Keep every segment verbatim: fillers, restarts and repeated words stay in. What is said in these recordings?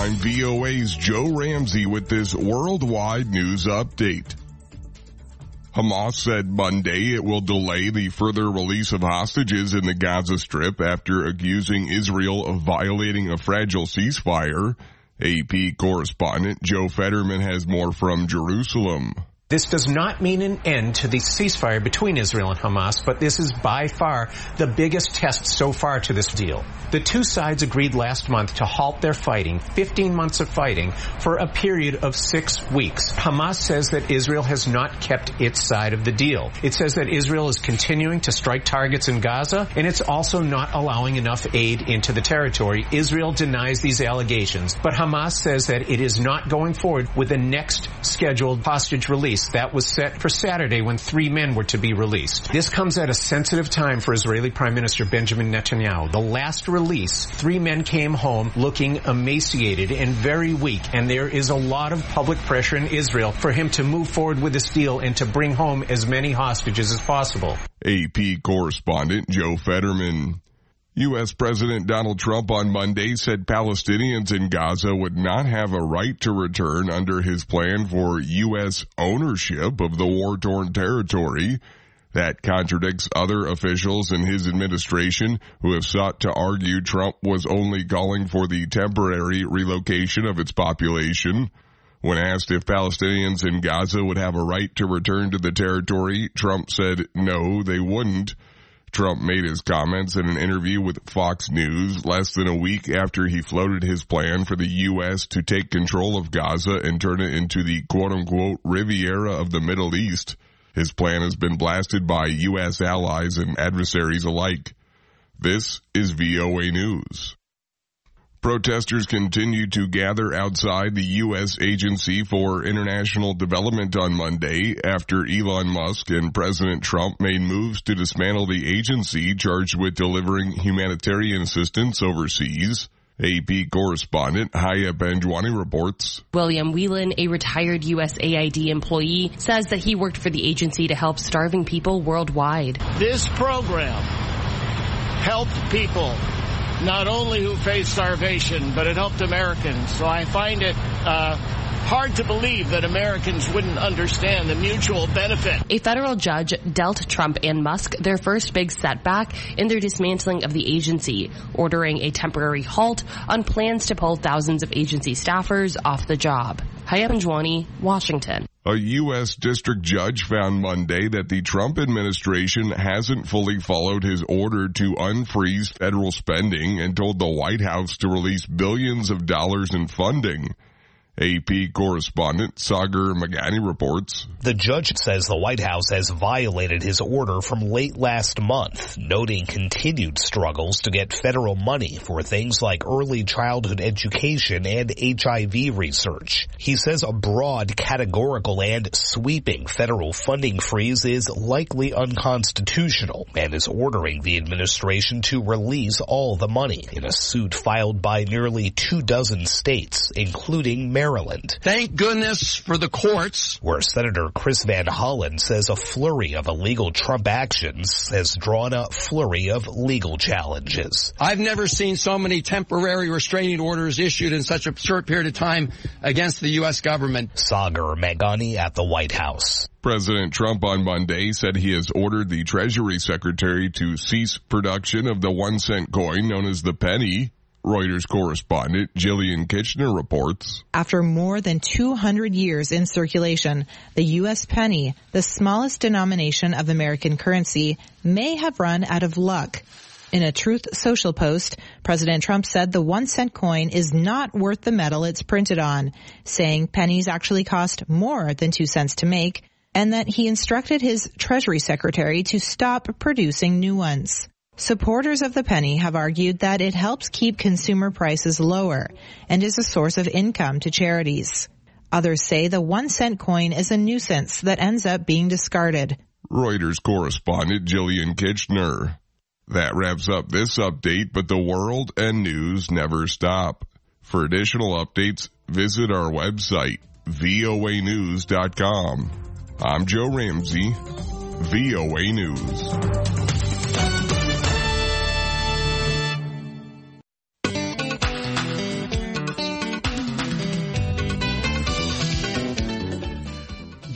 I'm V O A's Joe Ramsey with this worldwide news update. Hamas said Monday it will delay the further release of hostages in the Gaza Strip after accusing Israel of violating a fragile ceasefire. A P correspondent Joe Fetterman has more from Jerusalem. This does not mean an end to the ceasefire between Israel and Hamas, but this is by far the biggest test so far to this deal. The two sides agreed last month to halt their fighting, fifteen months of fighting, for a period of six weeks. Hamas says that Israel has not kept its side of the deal. It says that Israel is continuing to strike targets in Gaza, and it's also not allowing enough aid into the territory. Israel denies these allegations, but Hamas says that it is not going forward with the next scheduled hostage release. That was set for Saturday when three men were to be released. This comes at a sensitive time for Israeli Prime Minister Benjamin Netanyahu. The last release, three men came home looking emaciated and very weak, and there is a lot of public pressure in Israel for him to move forward with this deal and to bring home as many hostages as possible. A P correspondent Joe Fetterman. U S President Donald Trump on Monday said Palestinians in Gaza would not have a right to return under his plan for U S ownership of the war-torn territory. That contradicts other officials in his administration who have sought to argue Trump was only calling for the temporary relocation of its population. When asked if Palestinians in Gaza would have a right to return to the territory, Trump said no, they wouldn't. Trump made his comments in an interview with Fox News less than a week after he floated his plan for the U S to take control of Gaza and turn it into the quote-unquote Riviera of the Middle East. His plan has been blasted by U S allies and adversaries alike. This is V O A News. Protesters continue to gather outside the U S Agency for International Development on Monday after Elon Musk and President Trump made moves to dismantle the agency charged with delivering humanitarian assistance overseas. A P correspondent Haya Benjwani reports. William Whelan, a retired U S A I D employee, says that he worked for the agency to help starving people worldwide. This program helped people not only who face starvation, but it helped Americans. So I find it uh, hard to believe that Americans wouldn't understand the mutual benefit. A federal judge dealt Trump and Musk their first big setback in their dismantling of the agency, ordering a temporary halt on plans to pull thousands of agency staffers off the job. Haya Benjwani, Washington. A U S district judge found Monday that the Trump administration hasn't fully followed his order to unfreeze federal spending and told the White House to release billions of dollars in funding. A P correspondent Sagar Magani reports. The judge says the White House has violated his order from late last month, noting continued struggles to get federal money for things like early childhood education and H I V research. He says a broad, categorical, and sweeping federal funding freeze is likely unconstitutional and is ordering the administration to release all the money in a suit filed by nearly two dozen states, including Maryland. Maryland. Thank goodness for the courts. Where Senator Chris Van Hollen says a flurry of illegal Trump actions has drawn a flurry of legal challenges. I've never seen so many temporary restraining orders issued in such a short period of time against the U S government. Sagar Magani at the White House. President Trump on Monday said he has ordered the Treasury Secretary to cease production of the one cent coin known as the penny. Reuters correspondent Jillian Kitchener reports. After more than two hundred years in circulation, the U S penny, the smallest denomination of American currency, may have run out of luck. In a Truth Social post, President Trump said the one cent coin is not worth the metal it's printed on, saying pennies actually cost more than two cents to make, and that he instructed his Treasury Secretary to stop producing new ones. Supporters of the penny have argued that it helps keep consumer prices lower and is a source of income to charities. Others say the one cent coin is a nuisance that ends up being discarded. Reuters correspondent Jillian Kitchener. That wraps up this update, but the world and news never stop. For additional updates, visit our website, V O A news dot com. I'm Joe Ramsey, V O A News.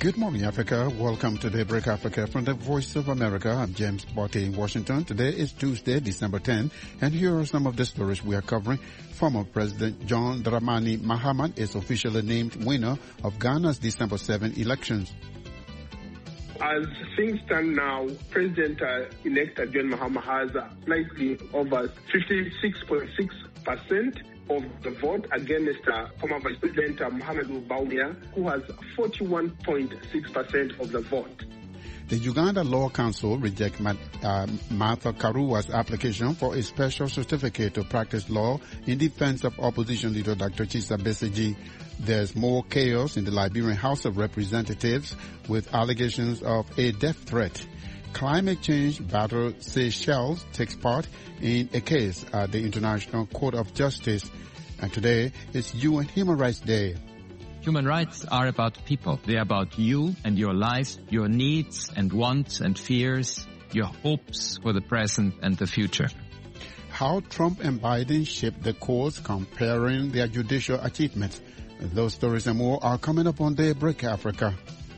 Good morning, Africa. Welcome to Daybreak Africa from the Voice of America. I'm James Botte in Washington. Today is Tuesday, December tenth, and here are some of the stories we are covering. Former President John Dramani Mahama is officially named winner of Ghana's December seventh elections. As things stand now, President-elect uh, John Mahama has uh, slightly over fifty-six point six percent of the vote against uh, former Vice President uh, Mohamed Bawumia, who has forty-one point six percent of the vote. The Uganda Law Council rejects uh, Martha Karua's application for a special certificate to practice law in defense of opposition leader Doctor Chisa Besigye. There's more chaos in the Liberian House of Representatives with allegations of a death threat. Climate change battle Seychelles takes part in a case at the International Court of Justice. And today is U N Human Rights Day. Human rights are about people. They're about you and your life, your needs and wants and fears, your hopes for the present and the future. How Trump and Biden shaped the courts comparing their judicial achievements. Those stories and more are coming up on Daybreak Africa.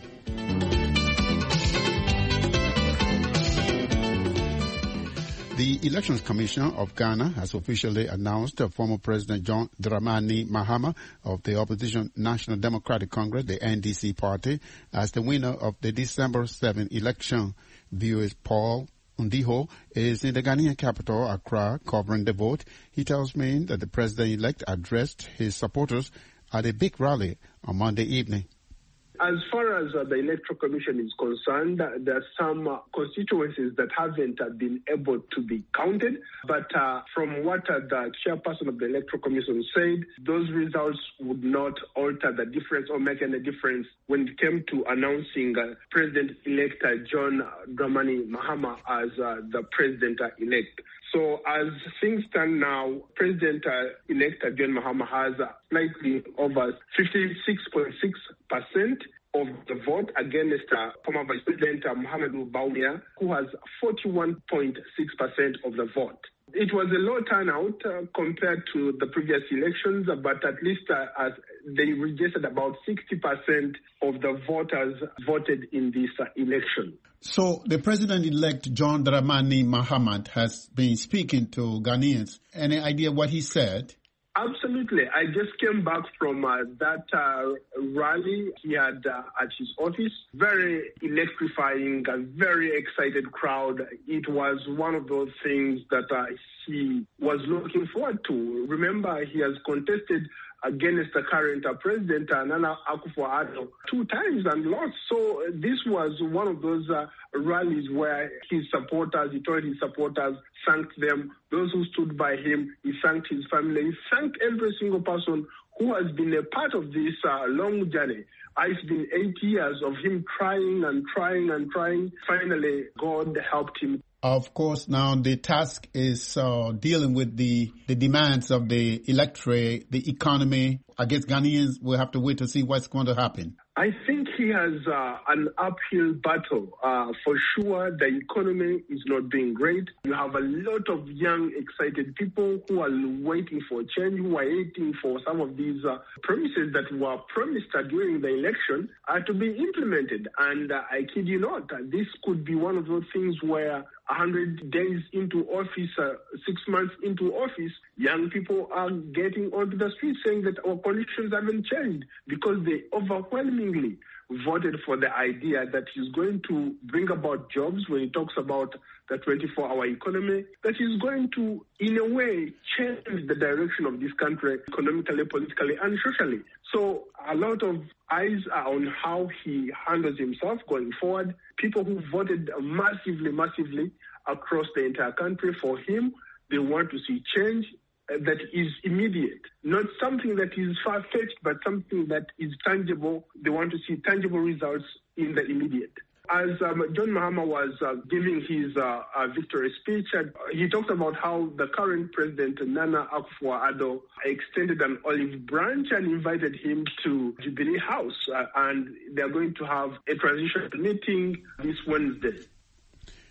The Elections Commission of Ghana has officially announced former President John Dramani Mahama of the opposition National Democratic Congress, the N D C party, as the winner of the December seventh election. V O A's Paul Undiho is in the Ghanaian capital, Accra, covering the vote. He tells me that the president-elect addressed his supporters at a big rally on Monday evening. As far as uh, the Electoral Commission is concerned, uh, there are some uh, constituencies that haven't uh, been able to be counted. But uh, from what uh, the chairperson of the Electoral Commission said, those results would not alter the difference or make any difference when it came to announcing uh, President-elect uh, John Dramani Mahama as uh, the President-elect. So as things stand now, President-elect uh, John Mahama has uh, slightly over fifty-six point six percent of the vote against uh, former Vice President uh, Mohamed Bawumia, who has forty-one point six percent of the vote. It was a low turnout uh, compared to the previous elections, uh, but at least uh, as they registered about sixty percent of the voters voted in this uh, election. So the president-elect John Dramani Mahama has been speaking to Ghanaians. Any idea what he said? Absolutely. I just came back from uh, that uh, rally he had uh, at his office. Very electrifying, a very excited crowd. It was one of those things that uh, he was looking forward to. Remember, he has contested against the current uh, president, uh, Nana Akufo-Addo, two times and lost. So uh, this was one of those uh, rallies where his supporters, he told his supporters, thanked them. Those who stood by him, he thanked his family. He thanked every single person who has been a part of this uh, long journey. It's been eight years of him trying and trying and trying. Finally, God helped him. Of course, now the task is uh, dealing with the, the demands of the electorate, the economy. I guess Ghanaians will have to wait to see what's going to happen. I think he has uh, an uphill battle. Uh, for sure, the economy is not doing great. You have a lot of young, excited people who are waiting for change, who are waiting for some of these uh, promises that were promised uh, during the election uh, to be implemented. And uh, I kid you not, uh, this could be one of those things where one hundred days into office, uh, six months into office, young people are getting onto the streets saying that our conditions haven't changed because they overwhelmingly voted for the idea that he's going to bring about jobs when he talks about the twenty-four hour economy, that he's going to, in a way, change the direction of this country economically, politically, and socially. So a lot of eyes are on how he handles himself going forward. People who voted massively, massively across the entire country for him, they want to see change that is immediate, not something that is far-fetched, but something that is tangible. They want to see tangible results in the immediate. As um, John Mahama was uh, giving his uh, uh, victory speech, uh, he talked about how the current president, Nana Akufo-Addo, extended an olive branch and invited him to Jubilee House, uh, and they're going to have a transition meeting this Wednesday.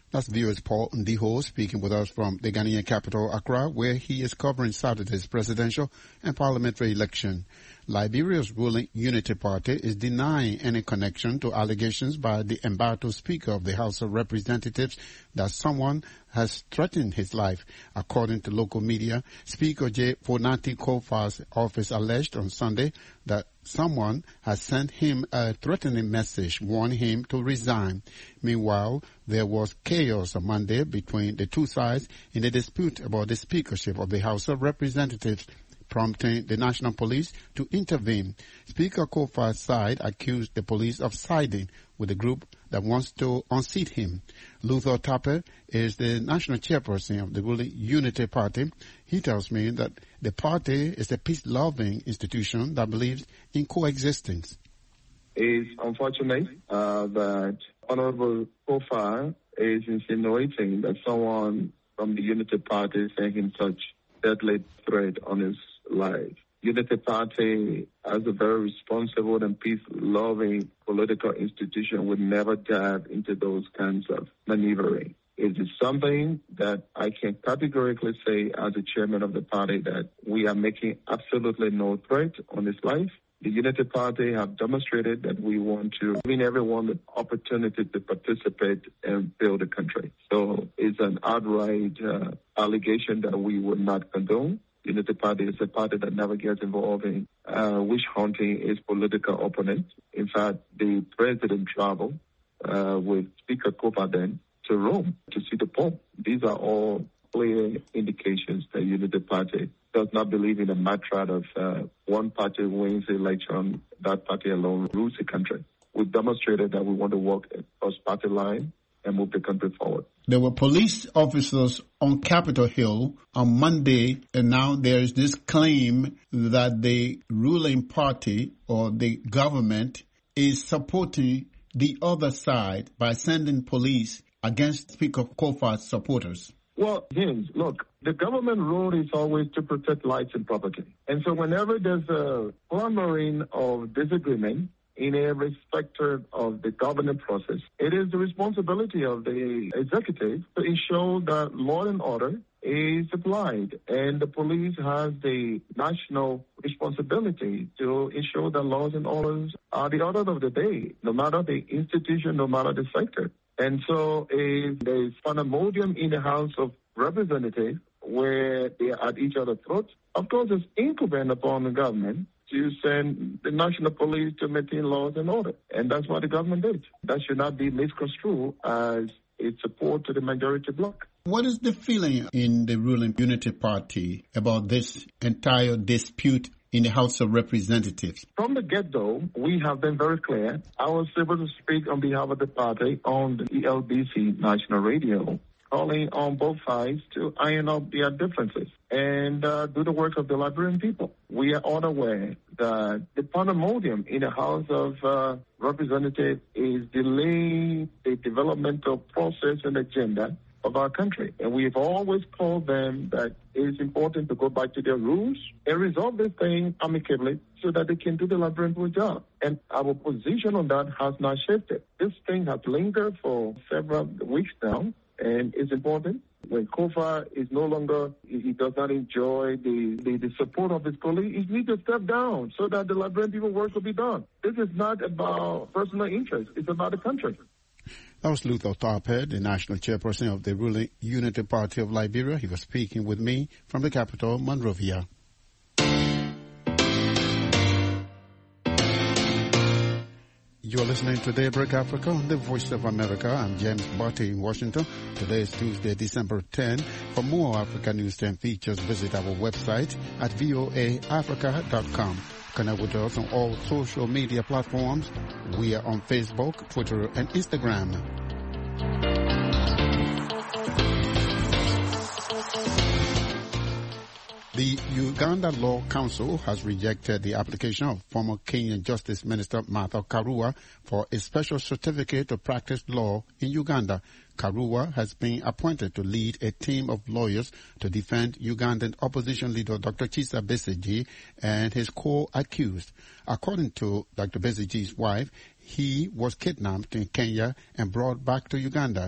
That's V O A's Paul Ndiho speaking with us from the Ghanaian capital, Accra, where he is covering Saturday's presidential and parliamentary election. Liberia's ruling Unity Party is denying any connection to allegations by the embattled Speaker of the House of Representatives that someone has threatened his life. According to local media, Speaker J. Fonati Kofa's office alleged on Sunday that someone has sent him a threatening message warning him to resign. Meanwhile, there was chaos on Monday between the two sides in a dispute about the speakership of the House of Representatives, prompting the National Police to intervene. Speaker Kofa's side accused the police of siding with the group that wants to unseat him. Luther Tapper is the national chairperson of the ruling Unity Party. He tells me that the party is a peace-loving institution that believes in coexistence. It's unfortunate uh, that Honorable Kofa is insinuating that someone from the Unity Party sent him such deadly threat on his life. Unity Party, as a very responsible and peace-loving political institution, would never dive into those kinds of maneuvering. It is something that I can categorically say as a chairman of the party that we are making absolutely no threat on his life. The Unity Party have demonstrated that we want to give everyone the opportunity to participate and build a country. So it's an outright uh, allegation that we would not condone. Unity Party is a party that never gets involved in uh, witch hunting its political opponents. In fact, the president traveled uh, with Speaker Kofa then to Rome to see the Pope. These are all clear indications that Unity Party does not believe in a mantra of uh, one party wins the election, that party alone rules the country. We've demonstrated that we want to walk across party line and move the country forward. There were police officers on Capitol Hill on Monday, and now there is this claim that the ruling party or the government is supporting the other side by sending police against Speaker Kofa's supporters. Well, James, look, the government role is always to protect lives and property. And so whenever there's a clamoring of disagreement in every sector of the government process, it is the responsibility of the executive to ensure that law and order is applied. And the police has the national responsibility to ensure that laws and orders are the order of the day, no matter the institution, no matter the sector. And so if there is pandemonium in the House of Representatives where they are at each other's throats, of course it's incumbent upon the government to send the national police to maintain laws and order. And that's what the government did. That should not be misconstrued as its support to the majority bloc. What is the feeling in the ruling Unity Party about this entire dispute in the House of Representatives? From the get-go, we have been very clear. I was able to speak on behalf of the party on the E L B C national radio, calling on both sides to iron out their differences and uh, do the work of the Liberian people. We are all aware that the pandemonium in the House of uh, Representatives is delaying the developmental process and agenda of our country. And we've always told them that it is important to go back to their rules and resolve this thing amicably so that they can do the Liberian job. And our position on that has not shifted. This thing has lingered for several weeks now, and it's important. When Kofa is no longer, he does not enjoy the, the, the support of his colleagues, he needs to step down so that the Liberian people work will be done. This is not about personal interest. It's about the country. That was Luther Tarped, the national chairperson of the ruling Unity Party of Liberia. He was speaking with me from the capital, Monrovia. You're listening to Daybreak Africa on the Voice of America. I'm James Barty in Washington. Today is Tuesday, December tenth. For more Africa news and features, visit our website at voa africa dot com. Connect with us on all social media platforms. We are on Facebook, Twitter, and Instagram. The Uganda Law Council has rejected the application of former Kenyan Justice Minister Martha Karua for a special certificate to practice law in Uganda. Karua has been appointed to lead a team of lawyers to defend Ugandan opposition leader Doctor Kizza Besigye and his co-accused. According to Doctor Besigye's wife, he was kidnapped in Kenya and brought back to Uganda.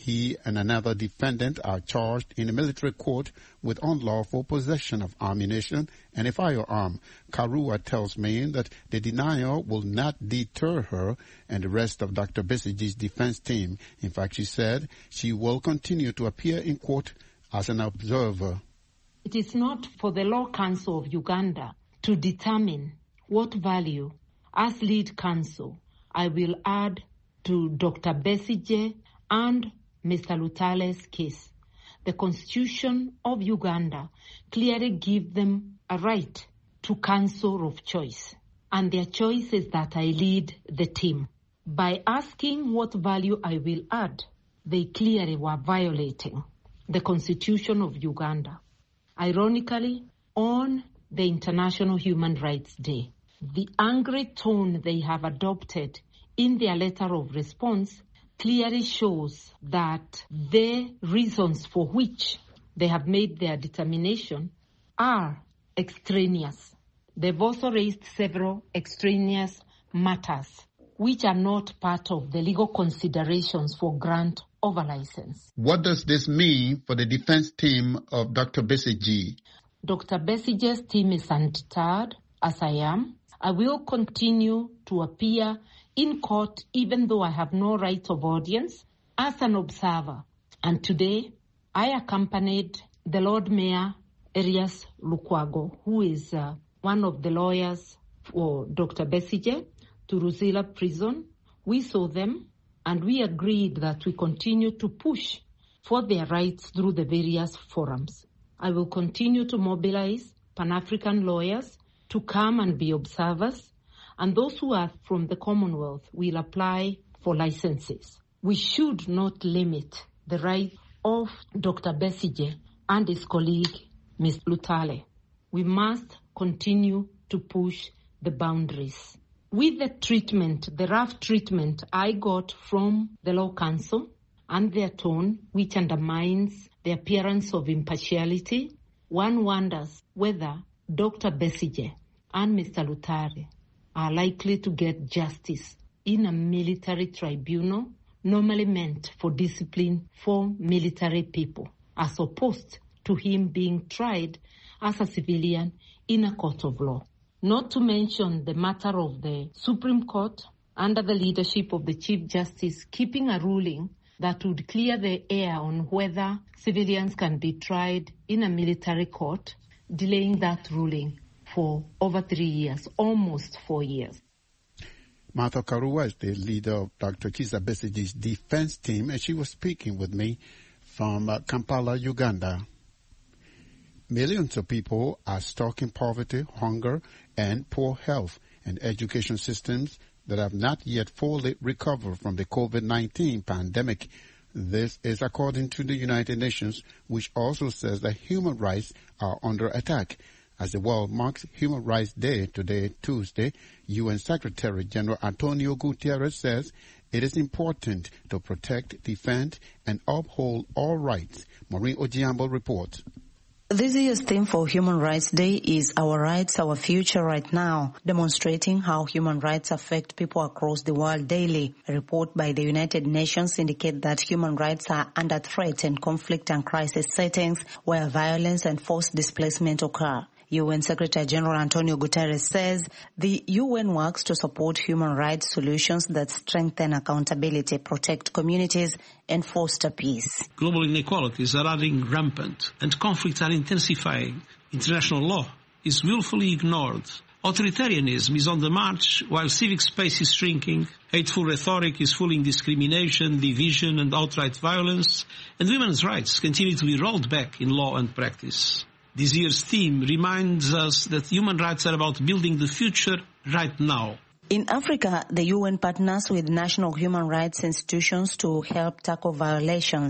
He and another defendant are charged in a military court with unlawful possession of ammunition and a firearm. Karua tells me that the denial will not deter her and the rest of Doctor Besigye's defense team. In fact, she said she will continue to appear in court as an observer. It is not for the Law Council of Uganda to determine what value, as lead counsel, I will add to Doctor Besigye and Mister Lutale's case. The Constitution of Uganda clearly gives them a right to counsel of choice, and their choice is that I lead the team. By asking what value I will add, they clearly were violating the Constitution of Uganda. Ironically, on the International Human Rights Day, the angry tone they have adopted in their letter of response clearly shows that the reasons for which they have made their determination are extraneous. They've also raised several extraneous matters which are not part of the legal considerations for grant of a license. What does this mean for the defense team of Doctor Besigye? Doctor Besigye's team is undeterred, as I am. I will continue to appear in court, even though I have no right of audience, as an observer. And today, I accompanied the Lord Mayor, Erias Lukwago, who is uh, one of the lawyers for Doctor Besigye, to Ruzila Prison. We saw them, and we agreed that we continue to push for their rights through the various forums. I will continue to mobilize Pan-African lawyers to come and be observers, and those who are from the Commonwealth will apply for licenses. We should not limit the right of Doctor Besigye and his colleague, Miz Lutale. We must continue to push the boundaries. With the treatment, the rough treatment I got from the Law Council and their tone, which undermines the appearance of impartiality, one wonders whether Doctor Besigye and Mister Lutale are likely to get justice in a military tribunal normally meant for discipline for military people, as opposed to him being tried as a civilian in a court of law. Not to mention the matter of the Supreme Court, under the leadership of the Chief Justice, keeping a ruling that would clear the air on whether civilians can be tried in a military court, delaying that ruling for over three years, almost four years. Martha Karua is the leader of Doctor Kizza Besigye's defense team, and she was speaking with me from uh, Kampala, Uganda. Millions of people are stuck in poverty, hunger, and poor health and education systems that have not yet fully recovered from the COVID nineteen pandemic. This is according to the United Nations, which also says that human rights are under attack. As the world marks Human Rights Day today, Tuesday, U N Secretary General Antonio Guterres says it is important to protect, defend, and uphold all rights. Maureen Ojiambo reports. This year's theme for Human Rights Day is Our Rights, Our Future Right Now, demonstrating how human rights affect people across the world daily. A report by the United Nations indicates that human rights are under threat in conflict and crisis settings where violence and forced displacement occur. U N Secretary General Antonio Guterres says the U N works to support human rights solutions that strengthen accountability, protect communities, and foster peace. Global inequalities are running rampant and conflicts are intensifying. International law is willfully ignored. Authoritarianism is on the march while civic space is shrinking. Hateful rhetoric is fueling discrimination, division, and outright violence. And women's rights continue to be rolled back in law and practice. This year's theme reminds us that human rights are about building the future right now. In Africa, the U N partners with national human rights institutions to help tackle violations.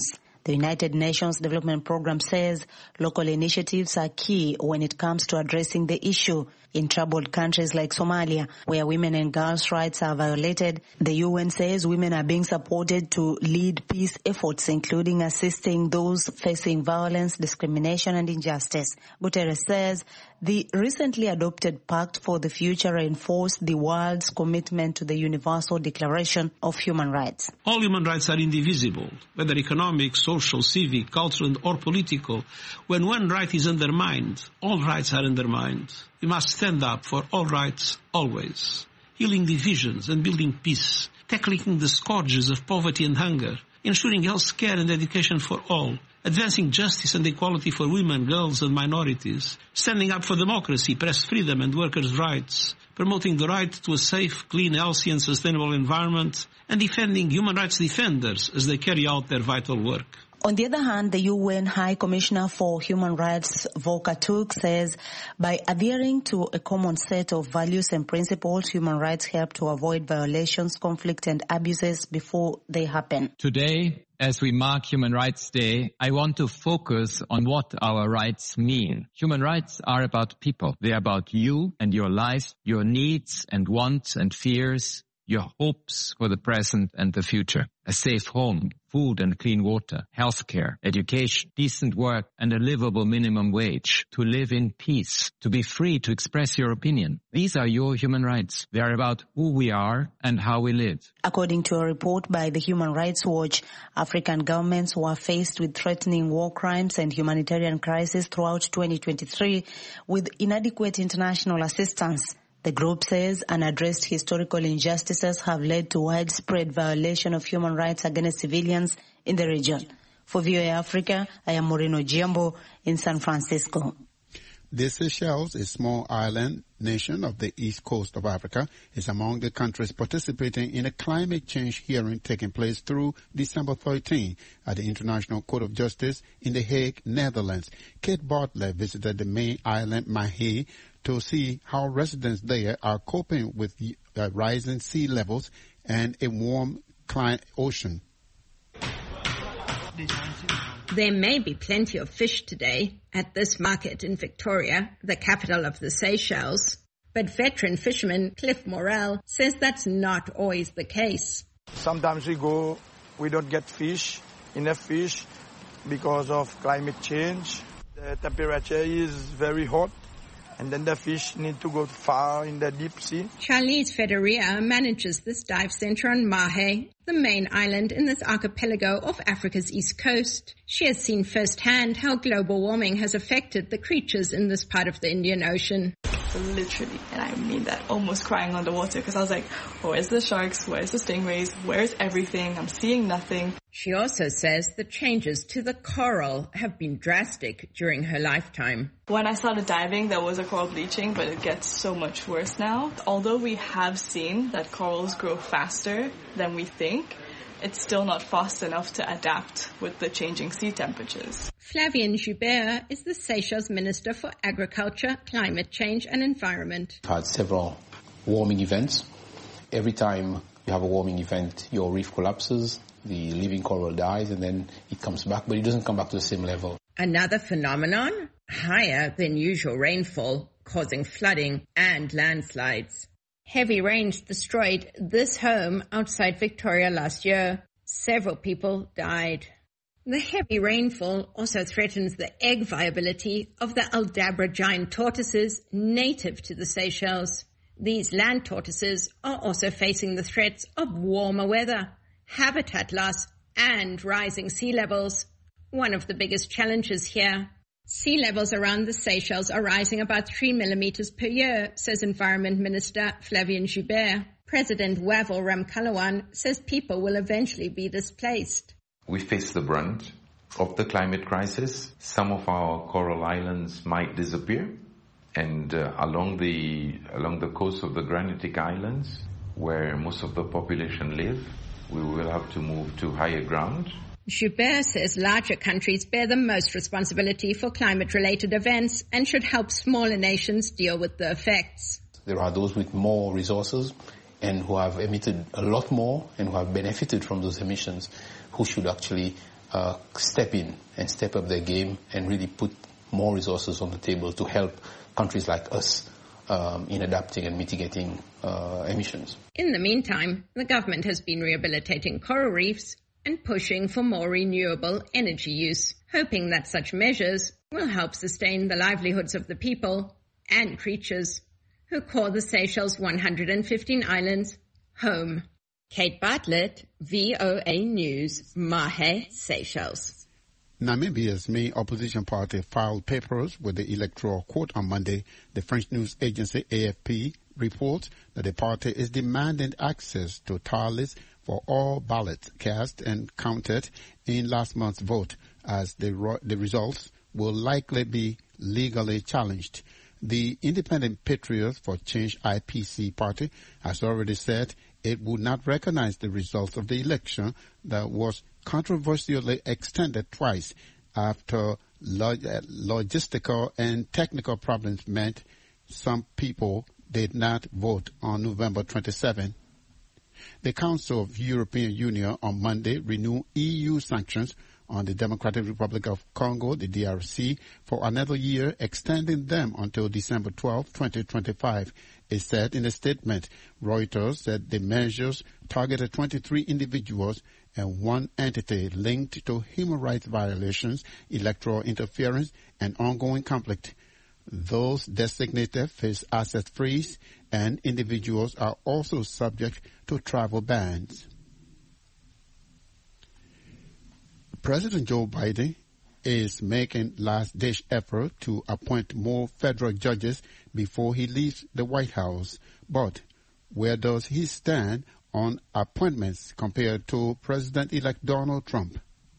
The United Nations Development Programme says local initiatives are key when it comes to addressing the issue. In troubled countries like Somalia, where women and girls' rights are violated, the U N says women are being supported to lead peace efforts, including assisting those facing violence, discrimination, and injustice. Guterres says the recently adopted Pact for the Future reinforced the world's commitment to the Universal Declaration of Human Rights. All human rights are indivisible, whether economic, social, civic, cultural, or political. When one right is undermined, all rights are undermined. We must stand up for all rights, always. Healing divisions and building peace, tackling the scourges of poverty and hunger, ensuring health care and education for all, advancing justice and equality for women, girls, and minorities, standing up for democracy, press freedom, and workers' rights, promoting the right to a safe, clean, healthy, and sustainable environment, and defending human rights defenders as they carry out their vital work. On the other hand, the U N High Commissioner for Human Rights, Volker Turk, says by adhering to a common set of values and principles, human rights help to avoid violations, conflict, and abuses before they happen. Today, as we mark Human Rights Day, I want to focus on what our rights mean. Human rights are about people. They are about you and your life, your needs and wants and fears, your hopes for the present and the future. A safe home, food and clean water, healthcare, education, decent work, and a livable minimum wage. To live in peace, to be free to express your opinion. These are your human rights. They are about who we are and how we live. According to a report by the Human Rights Watch, African governments were faced with threatening war crimes and humanitarian crises throughout twenty twenty-three with inadequate international assistance. The group says unaddressed historical injustices have led to widespread violation of human rights against civilians in the region. For V O A Africa, I am Moreno Giambo in San Francisco. The Seychelles, a small island nation of the east coast of Africa, is among the countries participating in a climate change hearing taking place through December thirteenth at the International Court of Justice in The Hague, Netherlands. Kate Bartlett visited the main island, Mahé, to see how residents there are coping with uh, rising sea levels and a warm climate ocean. There may be plenty of fish today at this market in Victoria, the capital of the Seychelles, but veteran fisherman Cliff Morrell says that's not always the case. Sometimes we go, we don't get fish, enough fish, because of climate change. The temperature is very hot, and then the fish need to go far in the deep sea. Charlize Federia manages this dive center on Mahé, the main island in this archipelago of Africa's east coast. She has seen firsthand how global warming has affected the creatures in this part of the Indian Ocean. Literally, and I mean that, almost crying underwater because I was like, where's the sharks, where's the stingrays, where's everything, I'm seeing nothing. She also says the changes to the coral have been drastic during her lifetime. When I started diving, there was a coral bleaching, but it gets so much worse now. Although we have seen that corals grow faster than we think, it's still not fast enough to adapt with the changing sea temperatures. Flavien Joubert is the Seychelles Minister for Agriculture, Climate Change and Environment. I've had several warming events. Every time you have a warming event, your reef collapses, the living coral dies, and then it comes back, but it doesn't come back to the same level. Another phenomenon? Higher than usual rainfall, causing flooding and landslides. Heavy rains destroyed this home outside Victoria last year. Several people died. The heavy rainfall also threatens the egg viability of the Aldabra giant tortoises native to the Seychelles. These land tortoises are also facing the threats of warmer weather, habitat loss, and rising sea levels. One of the biggest challenges here. Sea levels around the Seychelles are rising about three millimeters per year, says Environment Minister Flavien Joubert. President Wavel Ramkalawan says people will eventually be displaced. We face the brunt of the climate crisis. Some of our coral islands might disappear, and uh, along the along the coast of the granitic islands, where most of the population live, we will have to move to higher ground. Joubert says larger countries bear the most responsibility for climate-related events and should help smaller nations deal with the effects. There are those with more resources and who have emitted a lot more and who have benefited from those emissions who should actually uh, step in and step up their game and really put more resources on the table to help countries like us um, in adapting and mitigating uh, emissions. In the meantime, the government has been rehabilitating coral reefs and pushing for more renewable energy use, hoping that such measures will help sustain the livelihoods of the people and creatures who call the Seychelles one hundred fifteen islands home. Kate Bartlett, V O A News, Mahe, Seychelles. Namibia's main opposition party filed papers with the Electoral Court on Monday. The French news agency A F P reports that the party is demanding access to tallies for all ballots cast and counted in last month's vote, as the, the results will likely be legally challenged. The Independent Patriots for Change I P C party has already said it would not recognize the results of the election that was controversially extended twice after log- logistical and technical problems meant some people did not vote on November twenty-seventh. The Council of European Union on Monday renewed E U sanctions on the Democratic Republic of Congo, the D R C, for another year, extending them until December twelfth, twenty twenty-five. It said in a statement. Reuters said the measures targeted twenty-three individuals and one entity linked to human rights violations, electoral interference, and ongoing conflict. Those designated face asset freeze, and individuals are also subject to travel bans. President Joe Biden is making last-ditch effort to appoint more federal judges before he leaves the White House. But where does he stand on appointments compared to President-elect Donald Trump?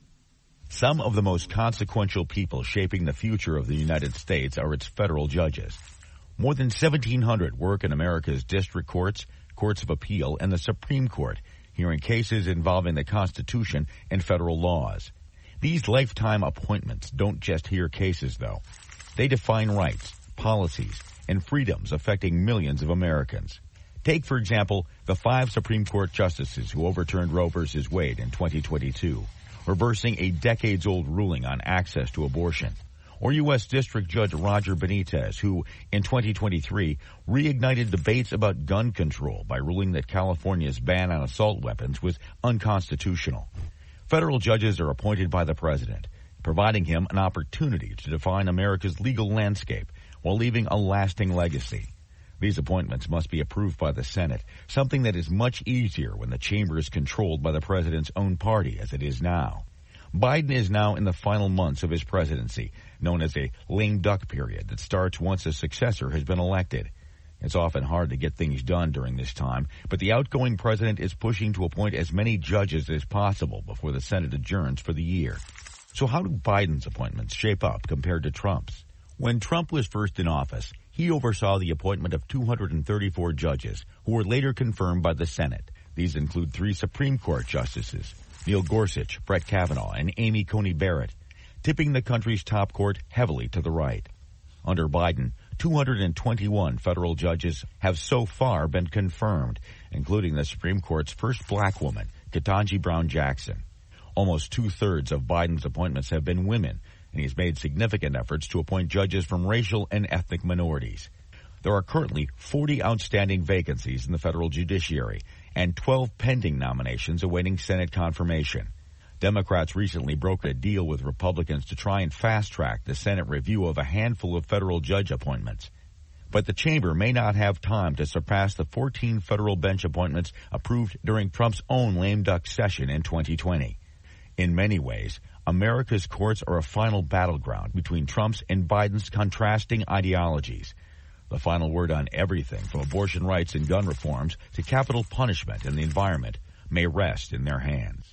Some of the most consequential people shaping the future of the United States are its federal judges. More than seventeen hundred work in America's district courts, courts of appeal, and the Supreme Court, hearing cases involving the Constitution and federal laws. These lifetime appointments don't just hear cases, though. They define rights, policies, and freedoms affecting millions of Americans. Take, for example, the five Supreme Court justices who overturned Roe versus Wade in twenty twenty-two, reversing a decades-old ruling on access to abortion. Or U S District Judge Roger Benitez, who, in twenty twenty-three, reignited debates about gun control by ruling that California's ban on assault weapons was unconstitutional. Federal judges are appointed by the president, providing him an opportunity to define America's legal landscape while leaving a lasting legacy. These appointments must be approved by the Senate, something that is much easier when the chamber is controlled by the president's own party, as it is now. Biden is now in the final months of his presidency, known as a lame duck period that starts once a successor has been elected. It's often hard to get things done during this time, but the outgoing president is pushing to appoint as many judges as possible before the Senate adjourns for the year. So how do Biden's appointments shape up compared to Trump's? When Trump was first in office, he oversaw the appointment of two hundred thirty-four judges, who were later confirmed by the Senate. These include three Supreme Court justices, Neil Gorsuch, Brett Kavanaugh, and Amy Coney Barrett, tipping the country's top court heavily to the right. Under Biden, two hundred twenty-one federal judges have so far been confirmed, including the Supreme Court's first black woman, Ketanji Brown Jackson. Almost two-thirds of Biden's appointments have been women, and he's made significant efforts to appoint judges from racial and ethnic minorities. There are currently forty outstanding vacancies in the federal judiciary and twelve pending nominations awaiting Senate confirmation. Democrats recently brokered a deal with Republicans to try and fast-track the Senate review of a handful of federal judge appointments. But the chamber may not have time to surpass the fourteen federal bench appointments approved during Trump's own lame duck session in twenty twenty. In many ways, America's courts are a final battleground between Trump's and Biden's contrasting ideologies. The final word on everything from abortion rights and gun reforms to capital punishment and the environment may rest in their hands.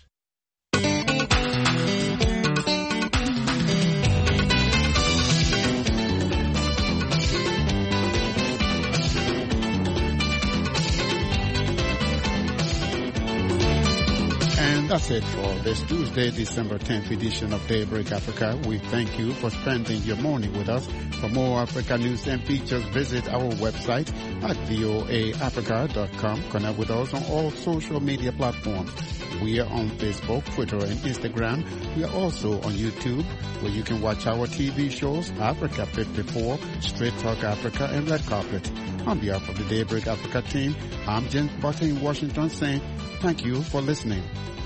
And That's it for this Tuesday, December tenth edition of Daybreak Africa. We thank you for spending your morning with us. For more Africa news and features, visit our website at voa africa dot com. Connect with us on all social media platforms. We are on Facebook, Twitter, and Instagram. We are also on YouTube, where you can watch our T V shows, Africa fifty-four, Straight Talk Africa, and Red Carpet. On behalf of the Daybreak Africa team, I'm James Butter in Washington saying thank you for listening.